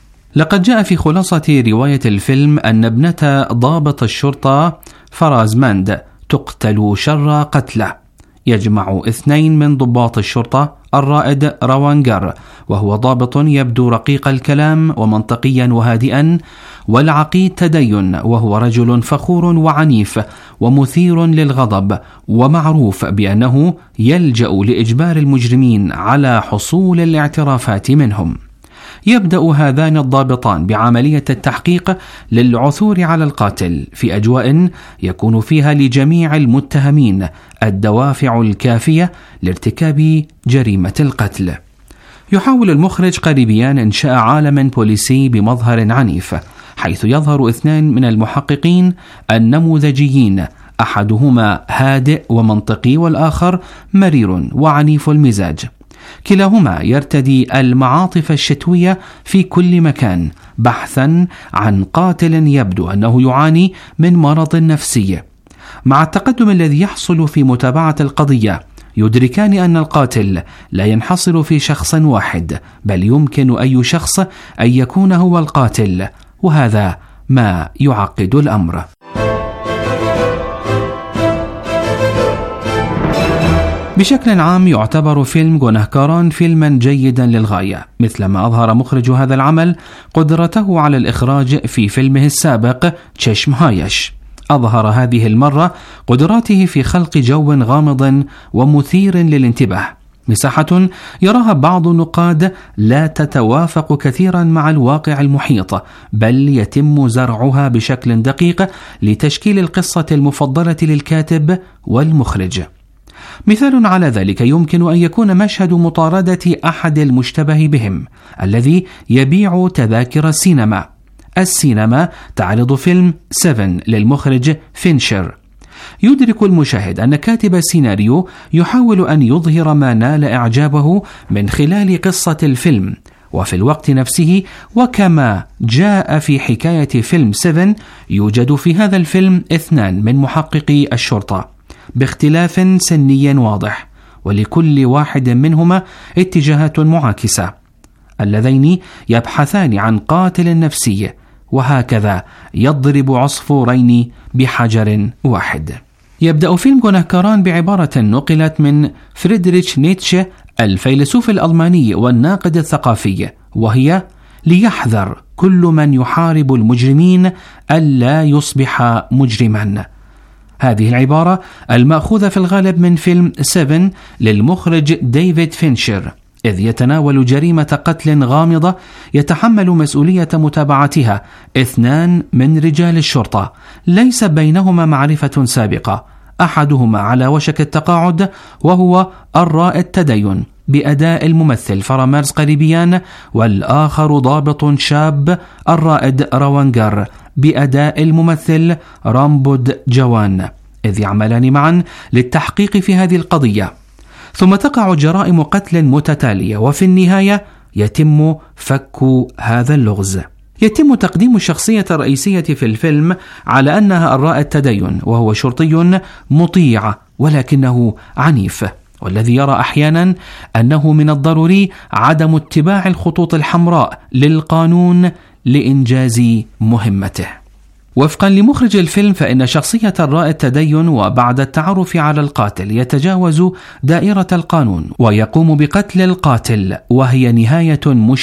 لقد جاء في خلاصة رواية الفيلم أن ابنة ضابط الشرطة فرازماند تقتل شر قتله. يجمع 2 من ضباط الشرطة، الرائد روانجر وهو ضابط يبدو رقيق الكلام ومنطقيا وهادئا، والعقيد تدين وهو رجل فخور وعنيف ومثير للغضب، ومعروف بأنه يلجأ لإجبار المجرمين على حصول الاعترافات منهم. يبدأ هذان الضابطان بعملية التحقيق للعثور على القاتل في أجواء يكون فيها لجميع المتهمين الدوافع الكافية لارتكاب جريمة القتل. يحاول المخرج قريبيان إنشاء عالم بوليسي بمظهر عنيف، حيث يظهر 2 من المحققين النموذجيين، أحدهما هادئ ومنطقي والآخر مرير وعنيف المزاج. كلاهما يرتدي المعاطف الشتوية في كل مكان بحثا عن قاتل يبدو أنه يعاني من مرض نفسي. مع التقدم الذي يحصل في متابعة القضية، يدركان أن القاتل لا ينحصر في شخص واحد، بل يمكن أي شخص أن يكون هو القاتل، وهذا ما يعقد الأمر. بشكل عام يعتبر فيلم جونهكاران فيلما جيدا للغاية، مثلما أظهر مخرج هذا العمل قدرته على الإخراج في فيلمه السابق تشيشمهايش. أظهر هذه المرة قدراته في خلق جو غامض ومثير للانتباه، مساحة يراها بعض النقاد لا تتوافق كثيرا مع الواقع المحيط، بل يتم زرعها بشكل دقيق لتشكيل القصة المفضلة للكاتب والمخرج. مثال على ذلك يمكن أن يكون مشهد مطاردة أحد المشتبه بهم الذي يبيع تذاكر السينما. السينما تعرض فيلم 7 للمخرج فينشر. يدرك المشاهد أن كاتب السيناريو يحاول أن يظهر ما نال إعجابه من خلال قصة الفيلم، وفي الوقت نفسه وكما جاء في حكاية فيلم 7 يوجد في هذا الفيلم 2 من محققي الشرطة باختلاف سني واضح، ولكل واحد منهما اتجاهات معاكسة، اللذين يبحثان عن قاتل نفسي، وهكذا يضرب عصفورين بحجر واحد. يبدأ فيلم جونهكاران بعبارة نقلت من فريدريش نيتشه الفيلسوف الألماني والناقد الثقافي، وهي: ليحذر كل من يحارب المجرمين ألا يصبح مجرما. هذه العبارة المأخوذة في الغالب من فيلم 7 للمخرج ديفيد فينشر، إذ يتناول جريمة قتل غامضة يتحمل مسؤولية متابعتها 2 من رجال الشرطة ليس بينهما معرفة سابقة، أحدهما على وشك التقاعد وهو الرائد تدين بأداء الممثل فرامارز قريبيان، والآخر ضابط شاب الرائد روانجر بأداء الممثل رامبود جوان، إذ يعملان معا للتحقيق في هذه القضية. ثم تقع جرائم قتل متتالية، وفي النهاية يتم فك هذا اللغز. يتم تقديم الشخصية الرئيسية في الفيلم على أنها الرائد تدين، وهو شرطي مطيع ولكنه عنيف، والذي يرى أحيانا أنه من الضروري عدم اتباع الخطوط الحمراء للقانون لإنجاز مهمته. وفقا لمخرج الفيلم، فإن شخصية الرائد تدين وبعد التعرف على القاتل يتجاوز دائرة القانون ويقوم بقتل القاتل، وهي نهاية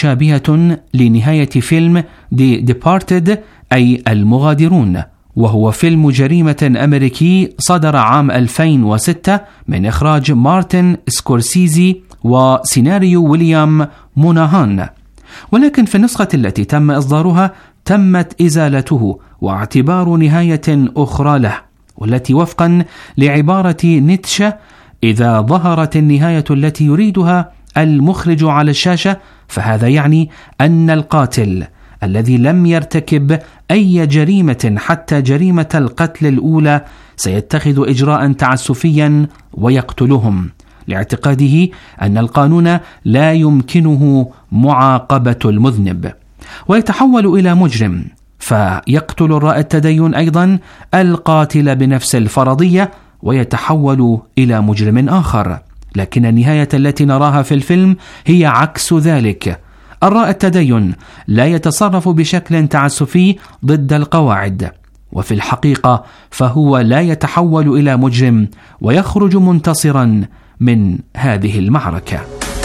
مشابهة لنهاية فيلم The Departed أي المغادرون، وهو فيلم جريمة أمريكي صدر عام 2006 من إخراج مارتن سكورسيزي وسيناريو ويليام موناهان. ولكن في النسخة التي تم إصدارها تمت إزالته واعتبار نهاية أخرى له، والتي وفقا لعبارة نيتشه إذا ظهرت النهاية التي يريدها المخرج على الشاشة فهذا يعني أن القاتل الذي لم يرتكب أي جريمة حتى جريمة القتل الأولى سيتخذ إجراء تعسفيا ويقتلهم، لاعتقاده أن القانون لا يمكنه معاقبة المذنب، ويتحول إلى مجرم فيقتل الرائد تدين أيضا القاتل بنفس الفرضية ويتحول إلى مجرم آخر. لكن النهاية التي نراها في الفيلم هي عكس ذلك. الرائد تدين لا يتصرف بشكل تعسفي ضد القواعد، وفي الحقيقة فهو لا يتحول إلى مجرم ويخرج منتصرا من هذه المعركة.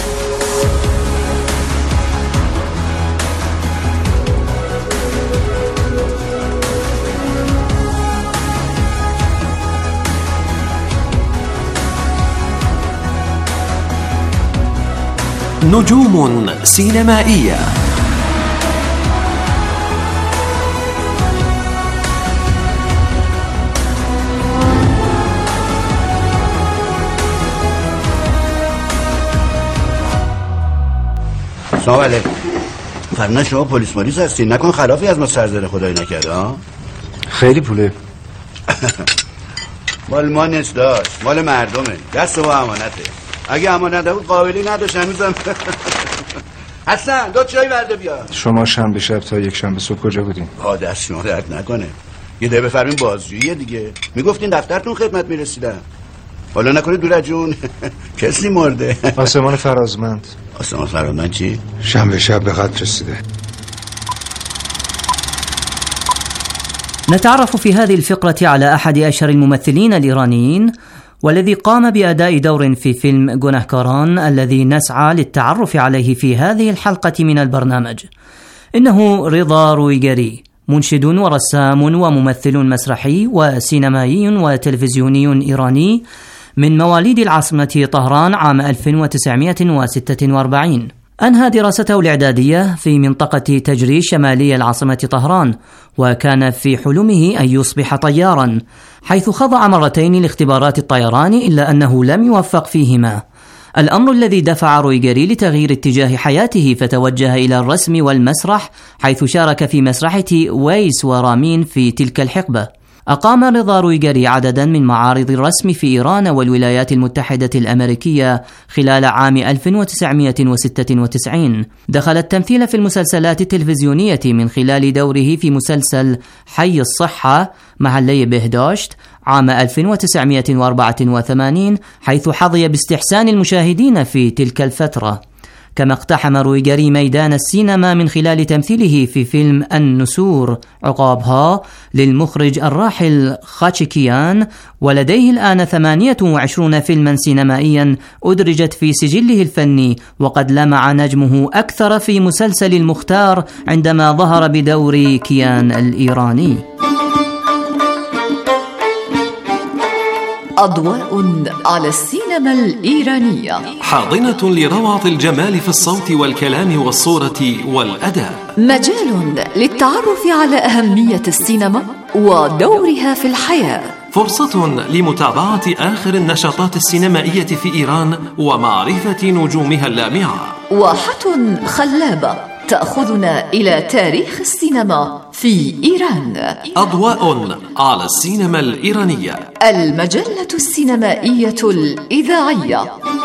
نجوم سينمائية. سلام علیکم. فرنا شما پلیس مالیس هستین، نکن خلافی از ما سرزده خدایی نکرده ها؟ خیلی پوله. مال ما نیست داشت، مال مردمه، دست و امانته. اگه امانت بود قابلی نداشت هنوزم. حسن دو چای برده بیا. شما شنبه شب تا یک شنبه صبح کجا بودین؟ دست شما درد نکنه. یه ده بفرمین بازجوییه دیگه. میگفتین دفترتون خدمت میرسیدم. حالا نکنه دور جون کسی مرده. آسمان فرازمند. آسمان فرازمند چی؟ شنبه شب به خط رسیده. نتعرف في هذه الفقرة على أحد أشهر الممثلين الإيرانيين، والذي قام بأداء دور في فيلم جناهكاران الذي نسعى للتعرف عليه في هذه الحلقة من البرنامج. إنه رضا رويجري، منشد ورسام وممثل مسرحي وسينمائي وتلفزيوني إيراني، من مواليد العاصمة طهران عام 1946. أنهى دراسته الإعدادية في منطقة تجري شمالي العاصمة طهران، وكان في حلمه أن يصبح طيارا، حيث خضع مرتين لاختبارات الطيران إلا أنه لم يوفق فيهما، الأمر الذي دفع رويجري لتغيير اتجاه حياته فتوجه إلى الرسم والمسرح، حيث شارك في مسرحة ويس ورامين في تلك الحقبة. أقام رضا رويجري عددا من معارض الرسم في إيران والولايات المتحدة الأمريكية خلال عام 1996. دخل التمثيل في المسلسلات التلفزيونية من خلال دوره في مسلسل حي الصحة مع اللي بهداشت عام 1984، حيث حظي باستحسان المشاهدين في تلك الفترة. كما اقتحم رويجري ميدان السينما من خلال تمثيله في فيلم النسور عقابها للمخرج الراحل خاتشكيان، ولديه الآن 28 فيلما سينمائيا أدرجت في سجله الفني، وقد لمع نجمه أكثر في مسلسل المختار عندما ظهر بدور كيان الإيراني. أضواء على السينما الإيرانية، حاضنة لروعة الجمال في الصوت والكلام والصورة والأداء، مجال للتعرف على أهمية السينما ودورها في الحياة. فرصة لمتابعة آخر النشاطات السينمائية في إيران ومعرفة نجومها اللامعة. واحة خلابة تأخذنا إلى تاريخ السينما في إيران. أضواء على السينما الإيرانية، المجلة السينمائية الإذاعية.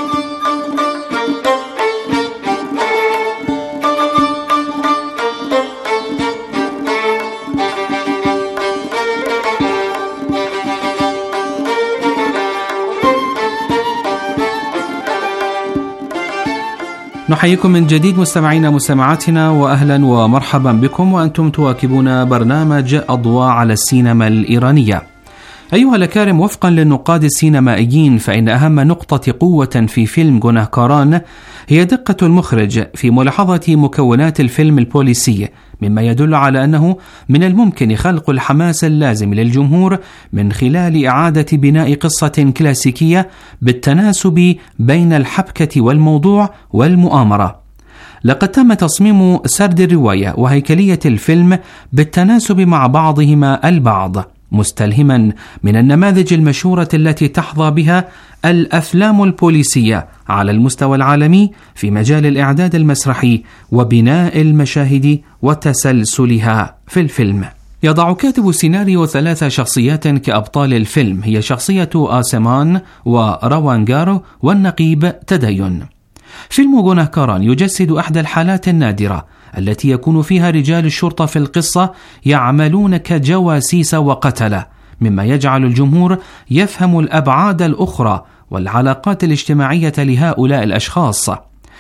نحييكم من جديد مستمعينا مستمعاتنا، وأهلا ومرحبا بكم وأنتم تواكبون برنامج أضواء على السينما الإيرانية. أيها الأكارم، وفقا للنقاد السينمائيين فإن أهم نقطة قوة في فيلم جناهكاران هي دقة المخرج في ملاحظة مكونات الفيلم البوليسي، مما يدل على أنه من الممكن خلق الحماس اللازم للجمهور من خلال إعادة بناء قصة كلاسيكية بالتناسب بين الحبكة والموضوع والمؤامرة. لقد تم تصميم سرد الرواية وهيكلية الفيلم بالتناسب مع بعضهما البعض، مستلهما من النماذج المشهورة التي تحظى بها الأفلام البوليسية على المستوى العالمي في مجال الإعداد المسرحي وبناء المشاهد وتسلسلها في الفيلم. يضع كاتب السيناريو 3 شخصيات كأبطال الفيلم، هي شخصية آسمان وروانغارو والنقيب تدين. فيلم جناهكاران يجسد أحدى الحالات النادرة التي يكون فيها رجال الشرطة في القصة يعملون كجواسيس وقتلة، مما يجعل الجمهور يفهم الأبعاد الأخرى والعلاقات الاجتماعية لهؤلاء الأشخاص.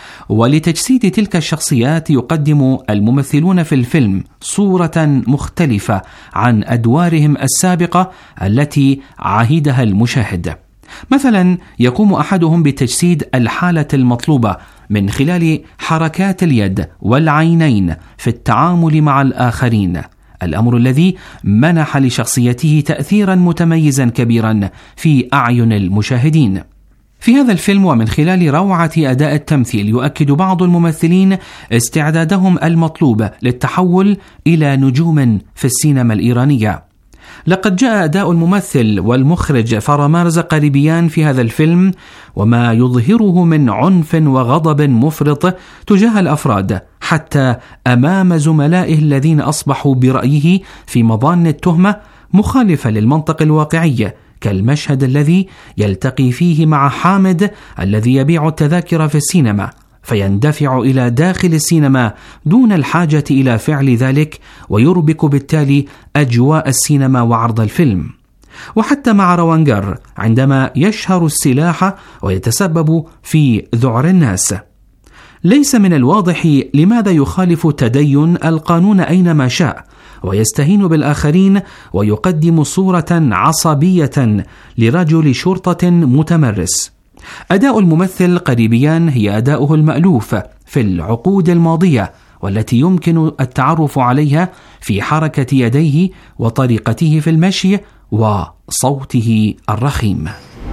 ولتجسيد تلك الشخصيات يقدم الممثلون في الفيلم صورة مختلفة عن أدوارهم السابقة التي عهدها المشاهد. مثلا يقوم أحدهم بتجسيد الحالة المطلوبة من خلال حركات اليد والعينين في التعامل مع الآخرين، الأمر الذي منح لشخصيته تأثيرا متميزا كبيرا في أعين المشاهدين. في هذا الفيلم ومن خلال روعة أداء التمثيل يؤكد بعض الممثلين استعدادهم المطلوب للتحول إلى نجوم في السينما الإيرانية. لقد جاء أداء الممثل والمخرج فرامارز قريبيان في هذا الفيلم وما يظهره من عنف وغضب مفرط تجاه الأفراد، حتى أمام زملائه الذين أصبحوا برأيه في مظان التهمة مخالفة للمنطق الواقعي، كالمشهد الذي يلتقي فيه مع حامد الذي يبيع التذاكر في السينما، فيندفع إلى داخل السينما دون الحاجة إلى فعل ذلك، ويربك بالتالي أجواء السينما وعرض الفيلم. وحتى مع روانغار عندما يشهر السلاح ويتسبب في ذعر الناس. ليس من الواضح لماذا يخالف تدين القانون أينما شاء ويستهين بالآخرين ويقدم صورة عصبية لرجل شرطة متمرس. أداء الممثل قريبيان هي أداؤه المألوف في العقود الماضية، والتي يمكن التعرف عليها في حركة يديه وطريقته في المشي وصوته الرخيم.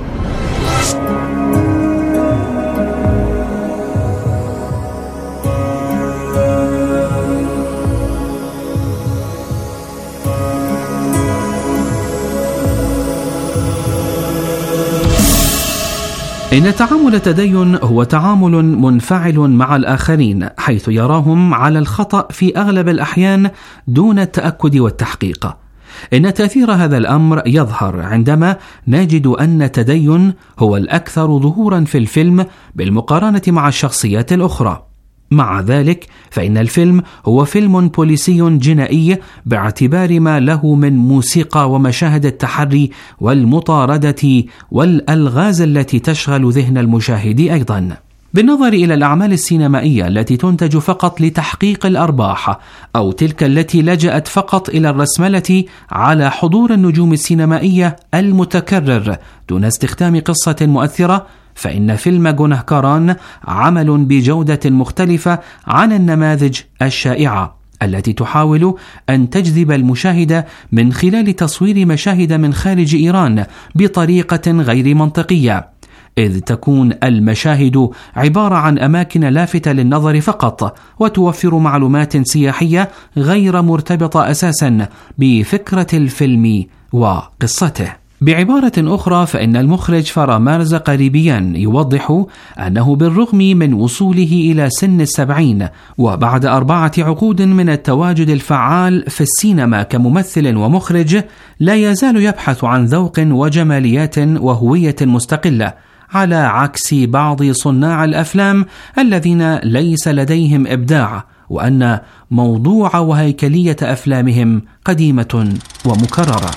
إن تعامل تدين هو تعامل منفعل مع الآخرين، حيث يراهم على الخطأ في أغلب الأحيان دون التأكد والتحقيق. إن تأثير هذا الأمر يظهر عندما نجد أن تدين هو الأكثر ظهورا في الفيلم بالمقارنة مع الشخصيات الأخرى. مع ذلك فإن الفيلم هو فيلم بوليسي جنائي باعتبار ما له من موسيقى ومشاهد التحري والمطاردة والألغاز التي تشغل ذهن المشاهد أيضا. بالنظر إلى الأعمال السينمائية التي تنتج فقط لتحقيق الأرباح أو تلك التي لجأت فقط إلى الرسملة على حضور النجوم السينمائية المتكرر دون استخدام قصة مؤثرة، فإن فيلم جناهكاران عمل بجودة مختلفة عن النماذج الشائعة التي تحاول أن تجذب المشاهد من خلال تصوير مشاهد من خارج إيران بطريقة غير منطقية، إذ تكون المشاهد عبارة عن أماكن لافتة للنظر فقط، وتوفر معلومات سياحية غير مرتبطة أساسا بفكرة الفيلم وقصته. بعبارة أخرى فإن المخرج فرامارز قريبيان يوضح أنه بالرغم من وصوله إلى سن 70 وبعد 4 عقود من التواجد الفعال في السينما كممثل ومخرج لا يزال يبحث عن ذوق وجماليات وهوية مستقلة، على عكس بعض صناع الأفلام الذين ليس لديهم إبداع، وأن موضوع وهيكلية أفلامهم قديمة ومكررة.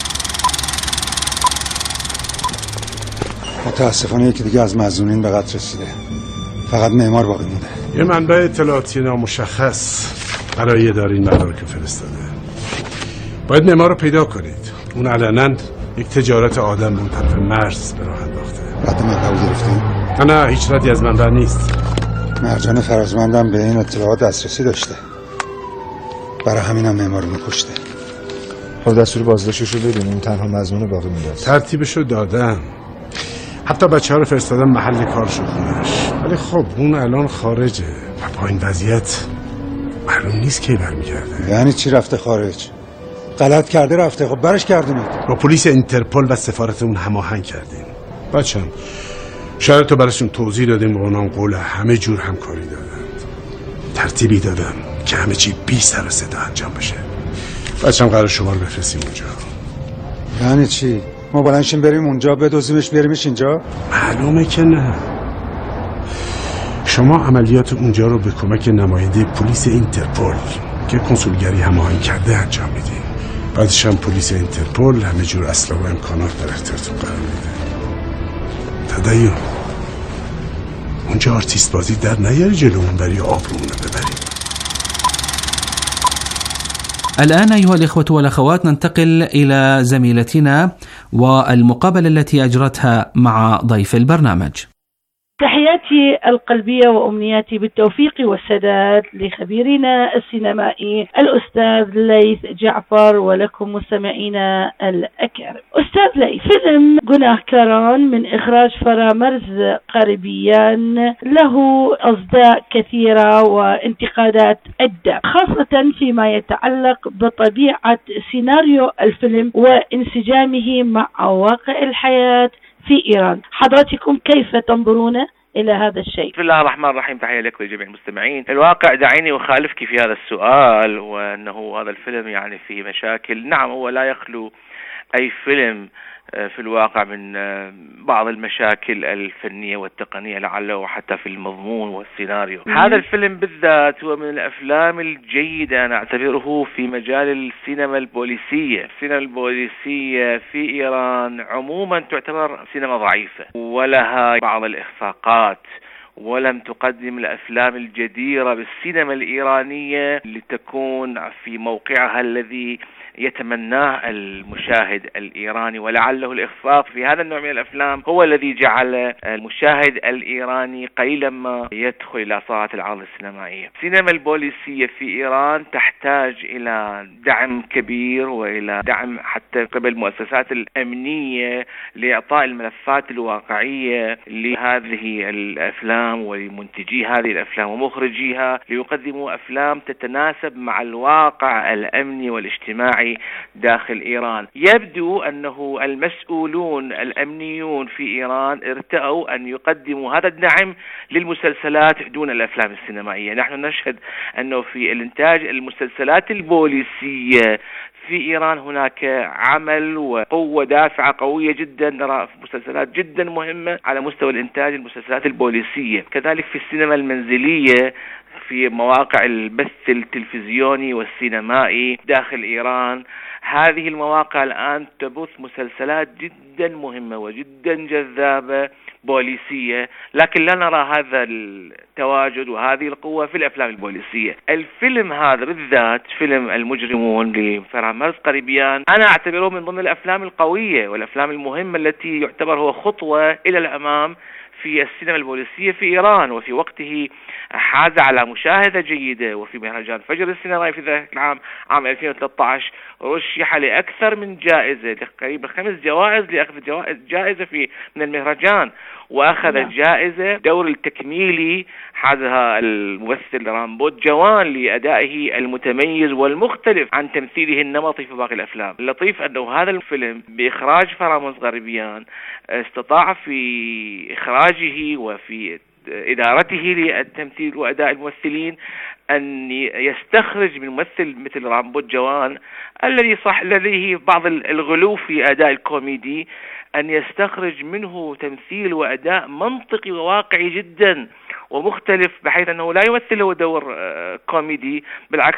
متاسفانه یکی دیگه از مظنونین به قتل رسیده. فقط معمار باقی مونده. یه منبع اطلاعاتی نامشخص برای اداره این مدارک فرستاده. باید معمار رو پیدا کنید. اون علنا یک تجارت آدم اون طرف مرز به راه انداخته. رد منبع گرفتین؟ نه هیچ ردی از منبع نیست. مرجان فرازمندم به این اطلاعات دسترسی داشته. برای همینم معمار رو می‌کشته. خب دستور بازداشتش رو بدین، اون تنها مظنون باقی مونده است. ترتیبش رو دادم. حتی بچه‌ها رو فرستادم محل کارش رو خونش. ولی خب اون الان خارجه و با این وضعیت معلوم نیست کی برمیگرده. یعنی چی رفته خارج؟ غلط کرده رفته، خب برش گردونید. با پلیس اینترپل و سفارت اون هماهنگ کردیم. بچه‌م شرایط رو براشون توضیح دادیم و اونام قول همه جور همکاری دادند. ترتیبی دادم که همه چی بی سر و صدا انجام بشه. بچه‌م قرار شما رو بفرستیم اونجا. یعنی چی؟ ما بلنشیم بریم اونجا بدوزیمش بیاریمش اینجا؟ معلومه که نه. شما عملیات اونجا رو به کمک نماینده پلیس اینترپل که کنسولگری هماهنگ کرده انجام میدیم. بعدش هم پلیس اینترپل همه جور اسلحه و امکانات در اختیارتون قرار میده. تدیون اونجا آرتیست بازی در نیاری جلومون بری آبرومون رو ببریم. الآن أيها الإخوة والأخوات ننتقل إلى زميلتنا والمقابلة التي أجرتها مع ضيف البرنامج. تحياتي القلبية وأمنياتي بالتوفيق والسداد لخبيرنا السينمائي الأستاذ ليث جعفر ولكم مستمعينا الأكارم. أستاذ ليث، فيلم جناه كران من إخراج فرامرز قريبيان له أصداء كثيرة وانتقادات عدة، خاصة فيما يتعلق بطبيعة سيناريو الفيلم وانسجامه مع واقع الحياة في إيران. حضراتكم كيف تنظرون إلى هذا الشيء؟ بسم الله الرحمن الرحيم، تحية لك ولجميع المستمعين. الواقع دعيني أخالفك في هذا السؤال، وأنه هذا الفيلم يعني فيه مشاكل. نعم، هو لا يخلو أي فيلم في الواقع من بعض المشاكل الفنية والتقنية لعله وحتى في المضمون والسيناريو. هذا الفيلم بالذات هو من الأفلام الجيدة، أنا أعتبره في مجال السينما البوليسية. السينما البوليسية في إيران عموما تعتبر سينما ضعيفة ولها بعض الإخفاقات، ولم تقدم الأفلام الجديرة بالسينما الإيرانية لتكون في موقعها الذي يتمناه المشاهد الإيراني، ولعله الإخفاق في هذا النوع من الأفلام هو الذي جعل المشاهد الإيراني قليلا ما يدخل إلى صالة العرض السينمائية. السينما البوليسية في إيران تحتاج إلى دعم كبير وإلى دعم حتى قبل المؤسسات الأمنية لإعطاء الملفات الواقعية لهذه الأفلام ولمنتجي هذه الأفلام ومخرجيها، ليقدموا أفلام تتناسب مع الواقع الأمني والاجتماعي داخل إيران. يبدو أنه المسؤولون الأمنيون في إيران ارتأوا أن يقدموا هذا الدعم للمسلسلات دون الأفلام السينمائية. نحن نشهد أنه في الإنتاج المسلسلات البوليسية في إيران هناك عمل وقوة دافعة قوية جدا، نرى مسلسلات جدا مهمة على مستوى الإنتاج المسلسلات البوليسية. كذلك في السينما المنزلية، في مواقع البث التلفزيوني والسينمائي داخل إيران، هذه المواقع الآن تبث مسلسلات جدا مهمة وجدا جذابة بوليسية، لكن لا نرى هذا التواجد وهذه القوة في الأفلام البوليسية. الفيلم هذا بالذات، فيلم المجرمون لفرامرز قريبيان، أنا أعتبره من ضمن الأفلام القوية والأفلام المهمة التي يعتبر هو خطوة إلى الأمام في السينما البوليسية في إيران. وفي وقته حاز على مشاهدة جيدة، وفي مهرجان فجر السينمائي في ذلك العام عام 2013 رشح لأكثر من جائزة، تقريبا 5 جوائز لأخذ جائزة من المهرجان، وأخذ جائزة دور التكميلي حازها الممثل رامبود جوان لأدائه المتميز والمختلف عن تمثيله النمطي في باقي الأفلام. اللطيف أنه هذا الفيلم بإخراج فرامرز غريبيان استطاع في إخراجه وفي إدارته للتمثيل وأداء الممثلين أن يستخرج من ممثل مثل رامبود جوان الذي لديه بعض الغلو في أداء الكوميدي، أن يستخرج منه تمثيل وأداء منطقي وواقعي جدا ومختلف، بحيث أنه لا يمثل هو دور كوميدي، بالعكس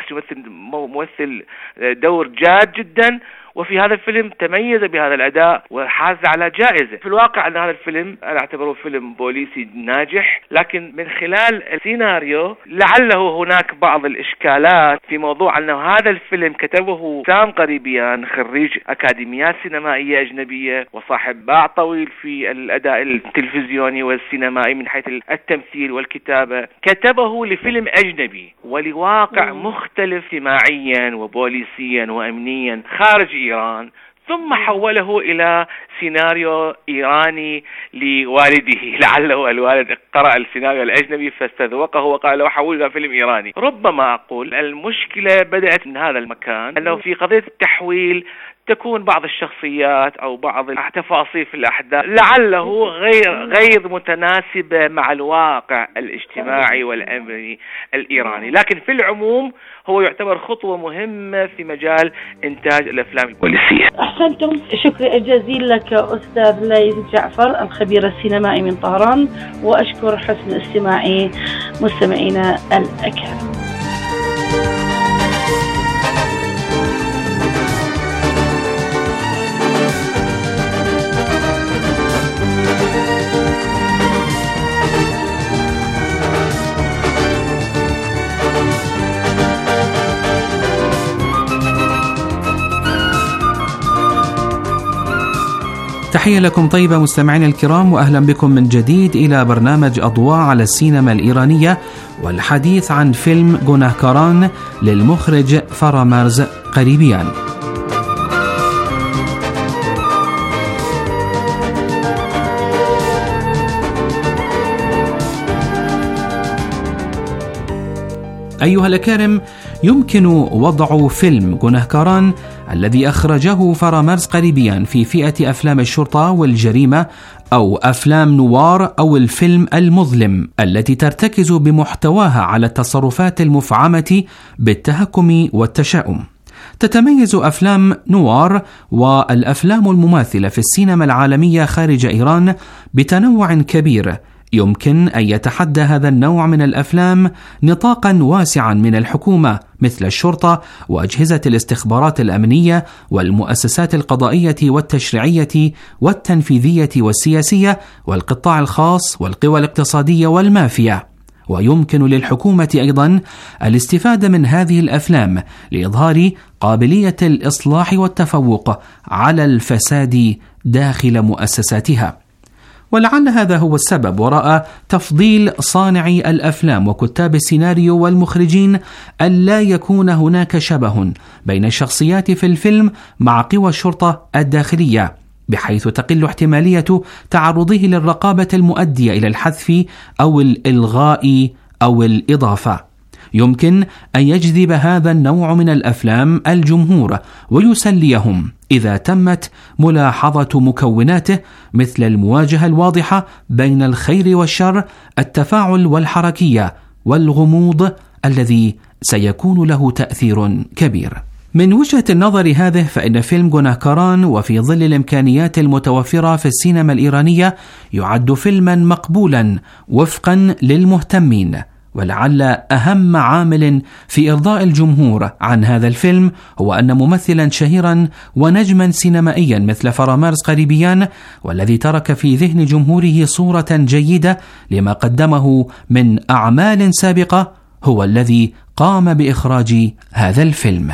يمثل دور جاد جدا. وفي هذا الفيلم تميز بهذا الأداء وحاز على جائزة. في الواقع أن هذا الفيلم أنا أعتبره فيلم بوليسي ناجح، لكن من خلال السيناريو لعله هناك بعض الإشكالات في موضوع أن هذا الفيلم كتبه سام غريبيان، خريج أكاديميات سينمائية أجنبية وصاحب باع طويل في الأداء التلفزيوني والسينمائي من حيث التمثيل والكتابة، كتبه لفيلم أجنبي ولواقع مختلف اجتماعيا وبوليسيا وأمنيا خارج إيران، ثم حوله إلى سيناريو إيراني لوالده. لعله الوالد قرأ السيناريو الأجنبي فاستذوقه وقال له حوله إلى فيلم إيراني. ربما أقول المشكلة بدأت من هذا المكان، أنه في قضية التحويل تكون بعض الشخصيات أو بعض التفاصيل في الأحداث لعله غير متناسبة مع الواقع الاجتماعي والأمني الإيراني، لكن في العموم هو يعتبر خطوة مهمة في مجال إنتاج الأفلام البوليسية. أحسنتم، شكرا جزيلا لك أستاذ ليث جعفر الخبير السينمائي من طهران، وأشكر حسن استماعي مستمعينا الأكارم. تحية لكم طيبة مستمعين الكرام، وأهلا بكم من جديد إلى برنامج أضواء على السينما الإيرانية، والحديث عن فيلم جناهكاران للمخرج فرامرز غريبيان. أيها الأكارم، يمكن وضع فيلم جناهكاران الذي أخرجه فرامرز غريبيان في فئة أفلام الشرطة والجريمة أو أفلام نوار أو الفيلم المظلم التي ترتكز بمحتواها على التصرفات المفعمة بالتهكم والتشاؤم. تتميز أفلام نوار والأفلام المماثلة في السينما العالمية خارج إيران بتنوع كبير، يمكن أن يتحدى هذا النوع من الأفلام نطاقا واسعا من الحكومة مثل الشرطة وأجهزة الاستخبارات الأمنية والمؤسسات القضائية والتشريعية والتنفيذية والسياسية والقطاع الخاص والقوى الاقتصادية والمافيا. ويمكن للحكومة أيضا الاستفادة من هذه الأفلام لإظهار قابلية الإصلاح والتفوق على الفساد داخل مؤسساتها. ولعل هذا هو السبب وراء تفضيل صانعي الأفلام وكتاب السيناريو والمخرجين ألا يكون هناك شبه بين الشخصيات في الفيلم مع قوى الشرطة الداخلية، بحيث تقل احتمالية تعرضه للرقابة المؤدية إلى الحذف أو الإلغاء أو الإضافة. يمكن أن يجذب هذا النوع من الأفلام الجمهور ويسليهم إذا تمت ملاحظة مكوناته مثل المواجهة الواضحة بين الخير والشر، التفاعل والحركية والغموض الذي سيكون له تأثير كبير. من وجهة النظر هذه، فإن فيلم جناهكاران وفي ظل الإمكانيات المتوفرة في السينما الإيرانية يعد فيلما مقبولا وفقا للمهتمين. ولعل أهم عامل في إرضاء الجمهور عن هذا الفيلم هو أن ممثلا شهيرا ونجما سينمائيا مثل فرامرز غريبيان، والذي ترك في ذهن جمهوره صورة جيدة لما قدمه من أعمال سابقة، هو الذي قام بإخراج هذا الفيلم.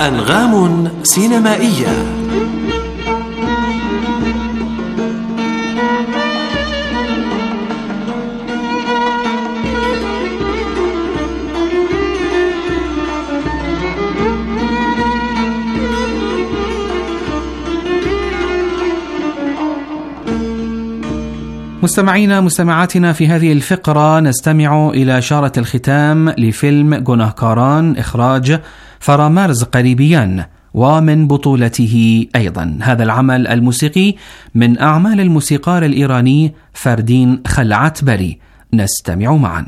أنغام سينمائية. مستمعينا مستمعاتنا، في هذه الفقرة نستمع إلى شارة الختام لفيلم جناهكاران إخراج فرامارز قريبيان ومن بطولته أيضا. هذا العمل الموسيقي من أعمال الموسيقار الإيراني فردين خلعتبري. نستمع معا.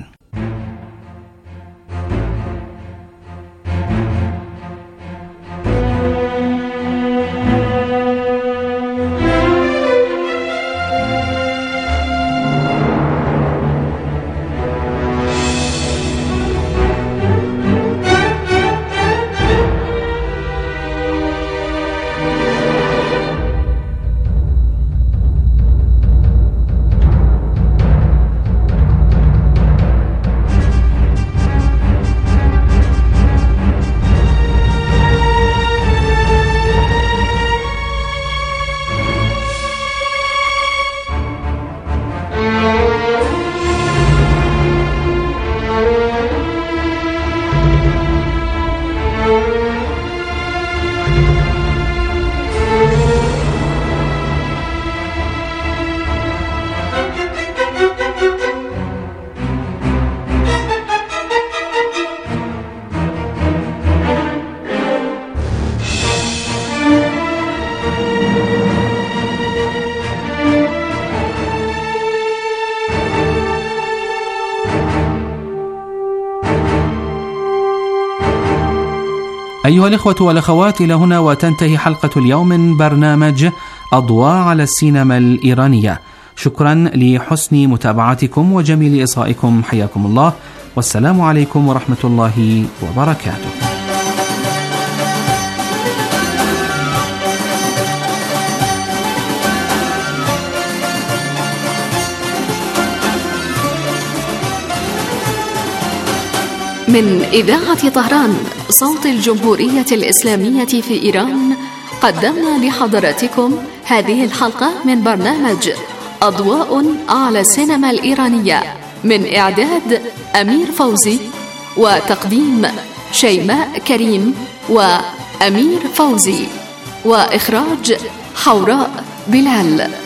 أيها الإخوة والأخوات، إلى هنا وتنتهي حلقة اليوم من برنامج أضواء على السينما الإيرانية. شكرا لحسن متابعتكم وجميل إصغائكم، حياكم الله، والسلام عليكم ورحمة الله وبركاته. من إذاعة طهران صوت الجمهورية الإسلامية في إيران، قدمنا لحضراتكم هذه الحلقة من برنامج أضواء على السينما الإيرانية، من إعداد أمير فوزي وتقديم شيماء كريم وأمير فوزي، وإخراج حوراء بلال.